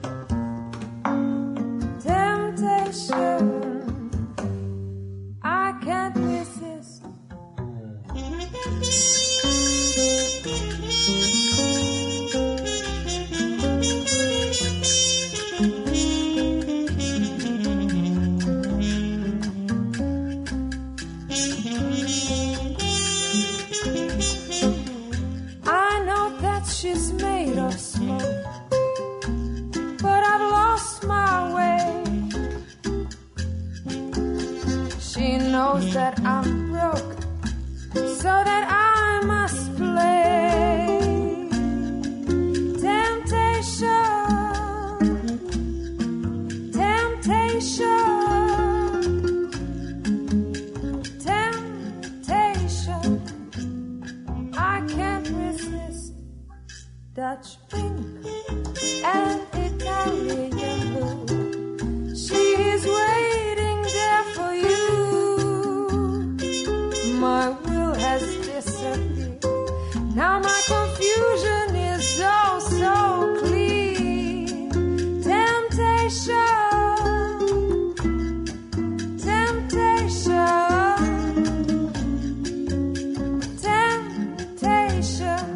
temptation. I can't resist. She's made of smoke, but I've lost my way. She knows that I'm broke, so that I must play. Temptation, temptation, temptation. I can't resist. Dutch pink and Italian blue. She is waiting there for you. My will has disappeared. Now my confusion is oh so clear. Temptation, temptation, temptation.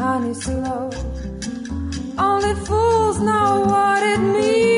honey slow. Only fools know what it means.